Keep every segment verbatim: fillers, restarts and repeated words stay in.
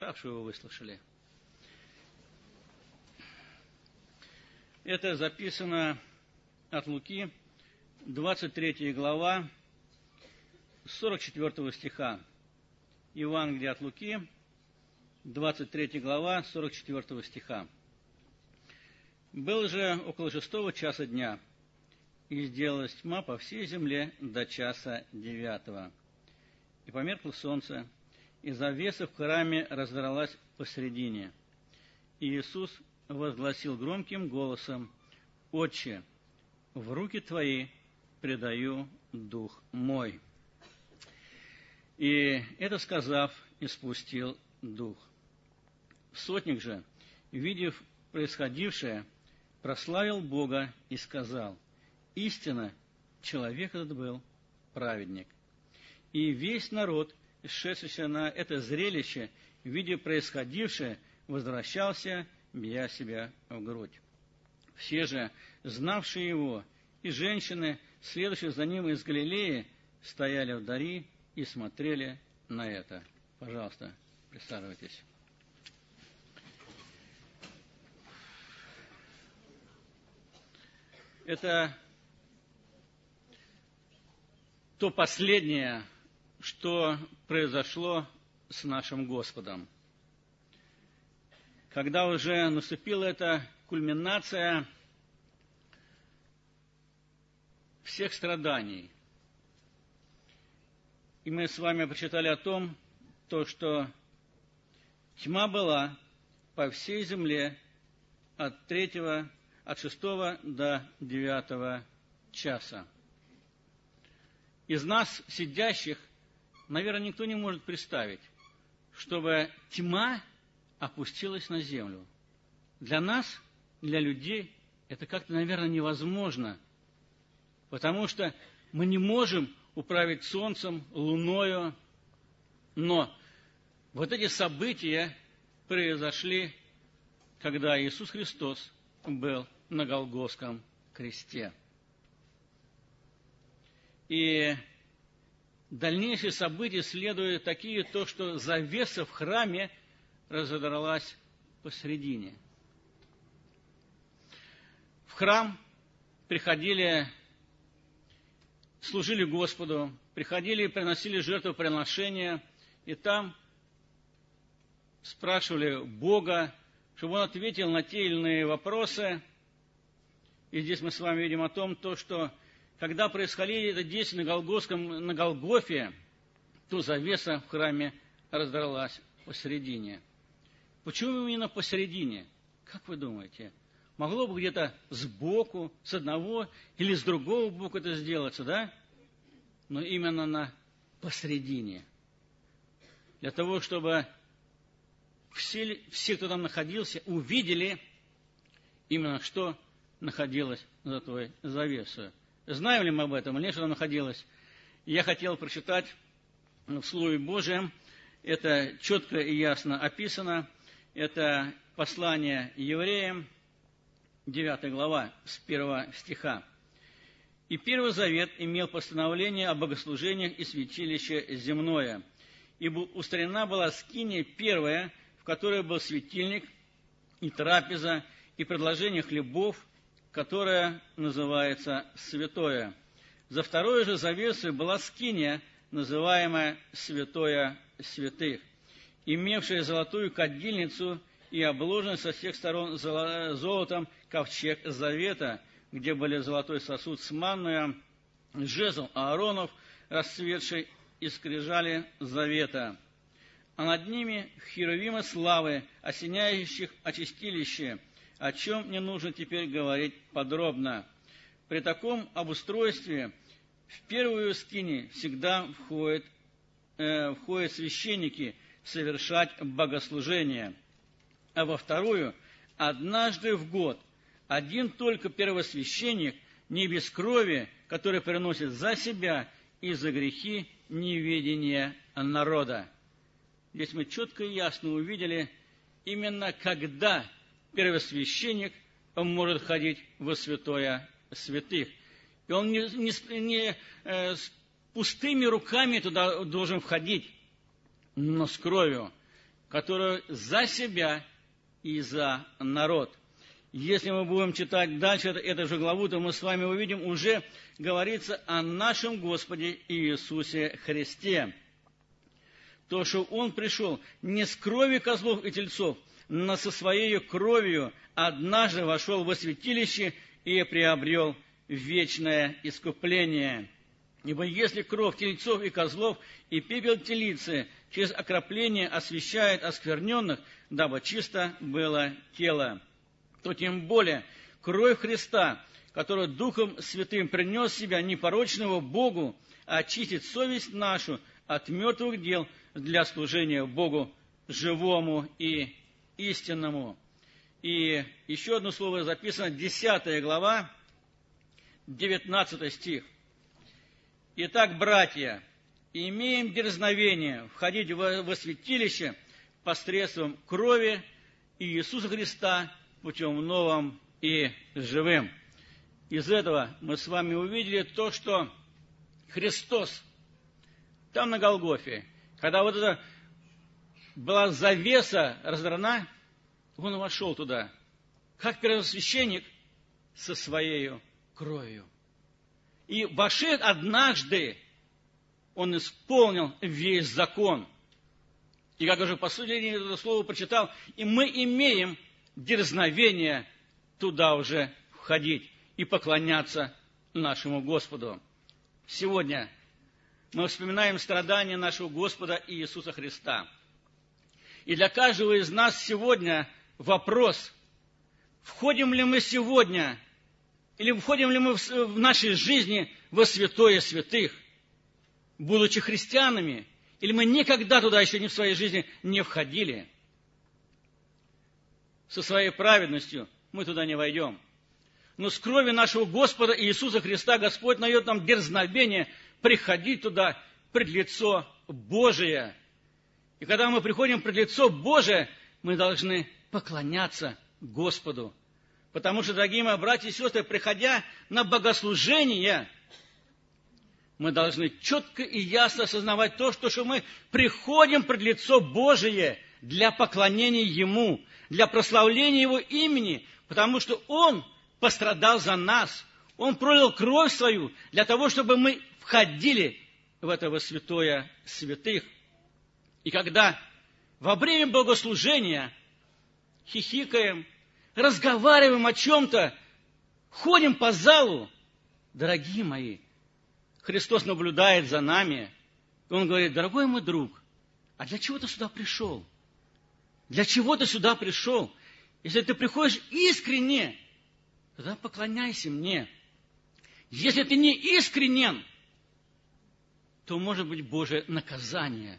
Так что вы выслушали. Это записано от Луки, двадцать третья глава, сорок четвёртого стиха. Евангелие от Луки, двадцать третья глава, сорок четвёртого стиха. «Было же около шестого часа дня, и сделалась тьма по всей земле до часа девятого. И померкло солнце, и завеса в храме раздралась посредине. И Иисус возгласил громким голосом: «Отче, в руки Твои предаю дух мой». И это сказав, испустил дух. Сотник же, видев происходившее, прославил Бога и сказал: «Истинно, человек этот был праведник». И весь народ, шедшийся на это зрелище, видя происходившее, возвращался, бия себя в грудь. Все же, знавшие его, и женщины, следующие за ним из Галилеи, стояли вдали и смотрели на это. Пожалуйста, присаживайтесь. Это то последнее, что произошло с нашим Господом. Когда уже наступила эта кульминация всех страданий. И мы с вами прочитали о том, то, что тьма была по всей земле от третьего, от шестого до девятого часа. Из нас, сидящих, наверное, никто не может представить, чтобы тьма опустилась на землю. Для нас, для людей, это как-то, наверное, невозможно, потому что мы не можем управить солнцем, луною, но вот эти события произошли, когда Иисус Христос был на Голгофском кресте. И дальнейшие события следуют такие, то, что завеса в храме разодралась посредине. В храм приходили, служили Господу, приходили и приносили жертвоприношения, и там спрашивали Бога, чтобы Он ответил на те или иные вопросы. И здесь мы с вами видим о том, то, что когда происходили это действие на, Голгофском, на Голгофе, то завеса в храме раздралась посередине. Почему именно посередине? Как вы думаете? Могло бы где-то сбоку, с одного или с другого боку это сделаться, да? Но именно на посередине. Для того, чтобы все, все, кто там находился, увидели именно, что находилось за той завесой. Знаем ли мы об этом, или нет, что там находилось? Я хотел прочитать в Слове Божьем. Это четко и ясно описано. Это послание евреям, девятая глава, с первого стиха. «И Первый Завет имел постановление о богослужениях и святилище земное. Ибо устроена была скиния первая, в которой был светильник и трапеза, и предложение хлебов, которое называется святое. За второй же завесой была скиния, называемая святое святых, имевшая золотую кадильницу и обложенный со всех сторон золотом ковчег завета, где были золотой сосуд с манною, жезл Ааронов, расцветший из скрижали завета, а над ними херувимы славы, осеняющих очистилище, о чем не нужно теперь говорить подробно. При таком обустройстве в первую скинию всегда входят, э, входят священники совершать богослужение, а во вторую однажды в год один только первосвященник, не без крови, который приносит за себя и за грехи неведения народа». Здесь мы четко и ясно увидели, именно когда первосвященник может ходить во святое святых. И он не, не, не э, с пустыми руками туда должен входить, но с кровью. которую за себя и за народ. Если мы будем читать дальше эту же главу, то мы с вами увидим, уже говорится о нашем Господе Иисусе Христе. То, что Он пришел не с крови козлов и тельцов, но со Своей кровью однажды вошел во святилище и приобрел вечное искупление. Ибо если кровь тельцов и козлов и пепел телицы через окропление освящает оскверненных, дабы чисто было тело, то тем более кровь Христа, которую Духом Святым принес себя непорочного Богу, очистит совесть нашу от мертвых дел для служения Богу живому и истинному. И еще одно слово записано, десятая глава, девятнадцатый стих. «Итак, братья, имеем дерзновение входить во святилище посредством крови Иисуса Христа путем новым и живым». Из этого мы с вами увидели то, что Христос там на Голгофе, когда вот эта была завеса раздрана, Он вошел туда, как первосвященник со Своей кровью. И вошед однажды, Он исполнил весь закон. И как уже в последнее это слово прочитал, и мы имеем дерзновение туда уже входить и поклоняться нашему Господу. Сегодня мы вспоминаем страдания нашего Господа Иисуса Христа. И для каждого из нас сегодня вопрос, входим ли мы сегодня, или входим ли мы в нашей жизни во святое святых, будучи христианами, или мы никогда туда еще не в своей жизни не входили. Со своей праведностью мы туда не войдем. Но с крови нашего Господа Иисуса Христа Господь дает нам дерзновение приходить туда пред лицо Божие. И когда мы приходим пред лицо Божие, мы должны поклоняться Господу. Потому что, дорогие мои братья и сестры, приходя на богослужение, мы должны четко и ясно осознавать то, что, что мы приходим пред лицо Божие для поклонения Ему, для прославления Его имени, потому что Он пострадал за нас, Он пролил кровь Свою для того, чтобы мы входили в это святое святых. И когда во время богослужения хихикаем, разговариваем о чем-то, ходим по залу, дорогие мои, Христос наблюдает за нами, и Он говорит: дорогой мой друг, а для чего ты сюда пришел? Для чего ты сюда пришел? Если ты приходишь искренне, тогда поклоняйся мне. Если ты не искренен, то может быть Божие наказание.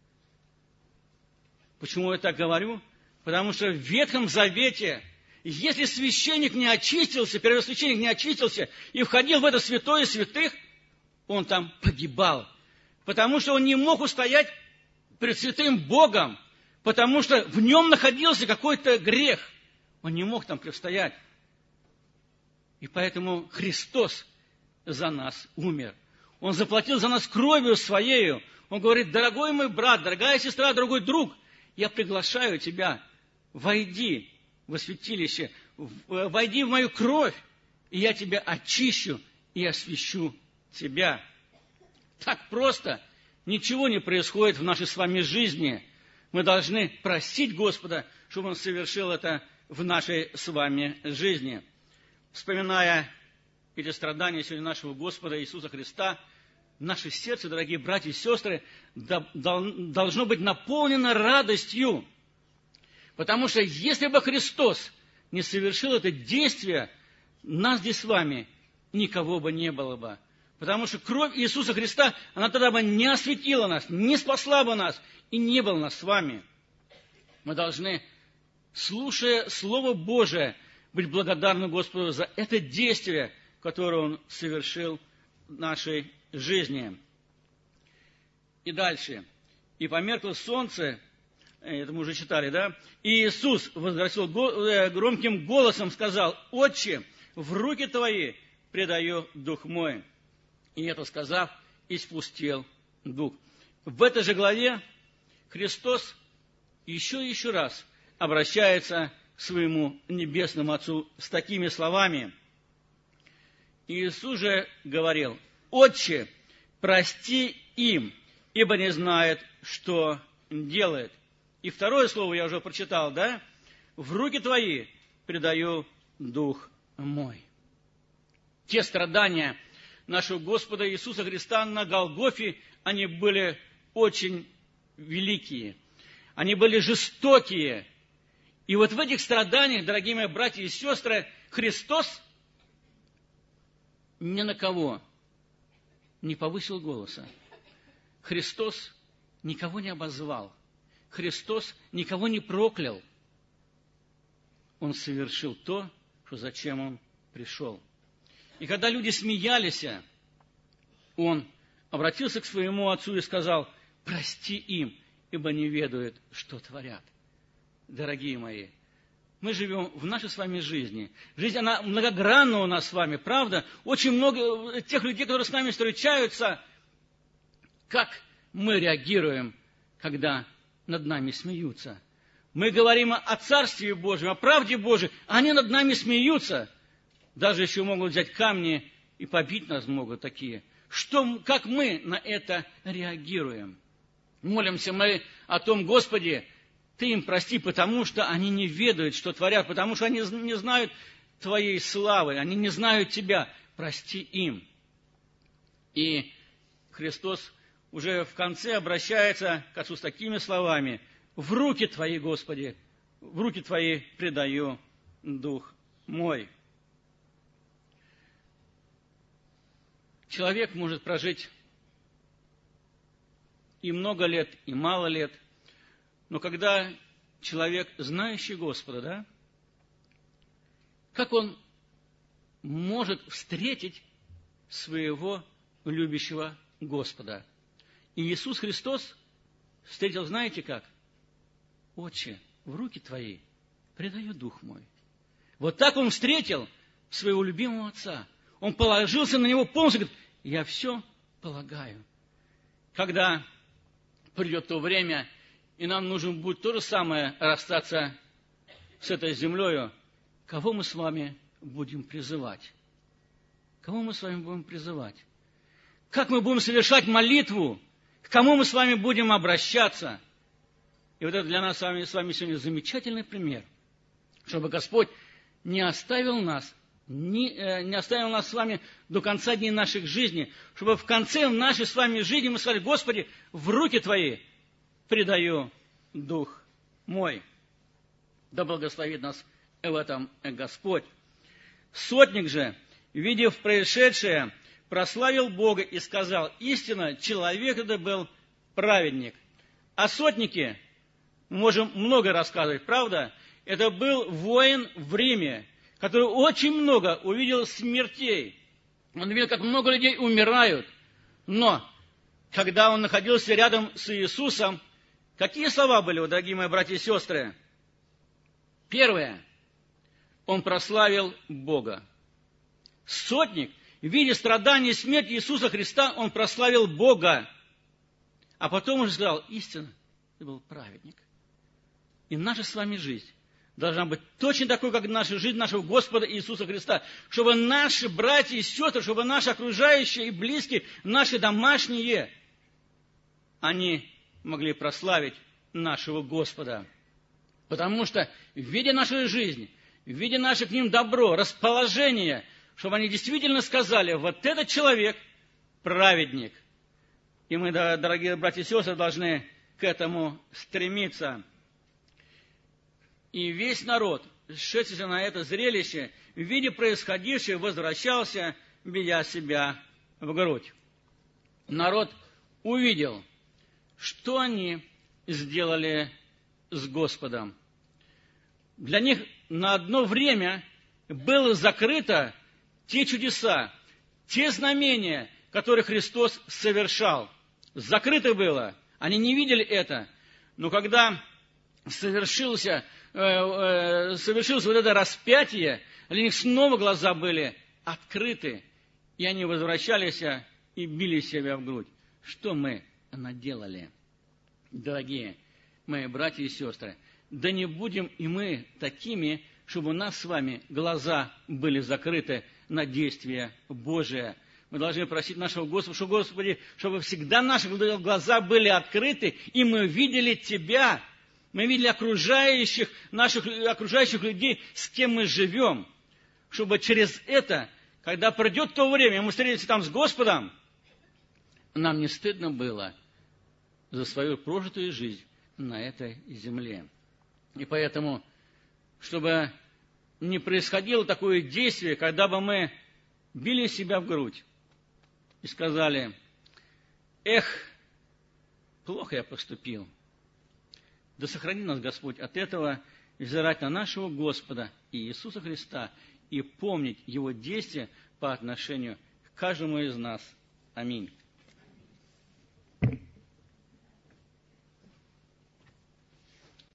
Почему я так говорю? Потому что в Ветхом Завете, если священник не очистился, первосвященник не очистился и входил в это святое святых, он там погибал. Потому что он не мог устоять перед святым Богом, потому что в нем находился какой-то грех. Он не мог там преустоять. И поэтому Христос за нас умер. Он заплатил за нас кровью Своею. Он говорит: дорогой мой брат, дорогая сестра, дорогой друг, я приглашаю тебя, войди во святилище, войди в мою кровь, и я тебя очищу и освящу тебя. Так просто ничего не происходит в нашей с вами жизни. Мы должны просить Господа, чтобы Он совершил это в нашей с вами жизни. Вспоминая эти страдания сегодня нашего Господа Иисуса Христа, наше сердце, дорогие братья и сестры, должно быть наполнено радостью. Потому что если бы Христос не совершил это действие, нас здесь с вами никого бы не было бы. Потому что кровь Иисуса Христа, она тогда бы не осветила нас, не спасла бы нас, и не было нас с вами. Мы должны, слушая Слово Божие, быть благодарны Господу за это действие, которое Он совершил в нашей жизни. И дальше. «И померкло солнце», это мы уже читали, да? «И Иисус возгласил громким голосом, сказал: Отче, в руки Твои предаю дух мой. И это сказав, испустил дух». В этой же главе Христос еще и еще раз обращается к своему небесному Отцу с такими словами. Иисус же говорил: «Отче, прости им, ибо не знают, что делают». И второе слово я уже прочитал, да? «В руки твои предаю дух мой». Те страдания нашего Господа Иисуса Христа на Голгофе, они были очень великие, они были жестокие. И вот в этих страданиях, дорогие мои братья и сестры, Христос ни на кого не повысил голоса. Христос никого не обозвал. Христос никого не проклял. Он совершил то, что зачем Он пришел. И когда люди смеялись, Он обратился к своему Отцу и сказал: «Прости им, ибо не ведают, что творят». Дорогие мои, мы живем в нашей с вами жизни. Жизнь, она многогранна у нас с вами, правда? Очень много тех людей, которые с нами встречаются, как мы реагируем, когда над нами смеются. Мы говорим о Царстве Божьем, о правде Божией, а они над нами смеются. Даже еще могут взять камни и побить нас могут такие. Что, как мы на это реагируем? Молимся мы о том: Господи, Ты им прости, потому что они не ведают, что творят, потому что они не знают Твоей славы, они не знают Тебя. Прости им. И Христос уже в конце обращается к Отцу с такими словами: «В руки Твои, Господи, в руки Твои предаю дух мой». Человек может прожить и много лет, и мало лет, но когда человек, знающий Господа, да, как он может встретить своего любящего Господа? И Иисус Христос встретил, знаете как? «Отче, в руки Твои предаю дух мой». Вот так он встретил своего любимого Отца. Он положился на Него полностью, говорит: «Я все полагаю». Когда придет то время, и нам нужно будет то же самое расстаться с этой землею, кого мы с вами будем призывать? Кого мы с вами будем призывать? Как мы будем совершать молитву? К кому мы с вами будем обращаться? И вот это для нас с вами, с вами сегодня замечательный пример, чтобы Господь не оставил нас, не, э, не оставил нас с вами до конца дней наших жизней, чтобы в конце нашей с вами жизни мы сказали: «Господи, в руки Твои предаю дух мой». Да благословит нас в этом Господь. Сотник же, видев происшедшее, прославил Бога и сказал: «Истинно, человек это был праведник». О сотнике мы можем много рассказывать, правда? Это был воин в Риме, который очень много увидел смертей. Он видел, как много людей умирают. Но, когда он находился рядом с Иисусом, какие слова были, вот, дорогие мои братья и сестры? Первое. Он прославил Бога. Сотник, видя страдания и смерть Иисуса Христа, он прославил Бога. А потом он сказал: «Истинно, ты был праведник». И наша с вами жизнь должна быть точно такой, как наша жизнь нашего Господа Иисуса Христа. Чтобы наши братья и сестры, чтобы наши окружающие и близкие, наши домашние, они могли прославить нашего Господа. Потому что, видя нашу жизнь, видя наше к ним добро, расположение, чтобы они действительно сказали: «Вот этот человек праведник». И мы, дорогие братья и сестры, должны к этому стремиться. И весь народ, шедший на это зрелище, в виде происходившего, возвращался, бия себя в грудь. Народ увидел, что они сделали с Господом. Для них на одно время было закрыто те чудеса, те знамения, которые Христос совершал. Закрыто было. Они не видели это. Но когда совершился, э, э, совершилось вот это распятие, для них снова глаза были открыты, и они возвращались и били себя в грудь. Что мы наделали, дорогие? мои братья и сестры, да не будем и мы такими, чтобы у нас с вами глаза были закрыты на действие Божие. Мы должны просить нашего Господа, что, Господи, чтобы всегда наши глаза были открыты, и мы видели Тебя, мы видели окружающих, наших окружающих людей, с кем мы живем, чтобы через это, когда придет то время, мы встретимся там с Господом, нам не стыдно было за свою прожитую жизнь на этой земле. И поэтому, чтобы не происходило такое действие, когда бы мы били себя в грудь и сказали: эх, плохо я поступил. Да сохрани нас, Господь, от этого, и взирать на нашего Господа и Иисуса Христа, и помнить Его действия по отношению к каждому из нас. Аминь.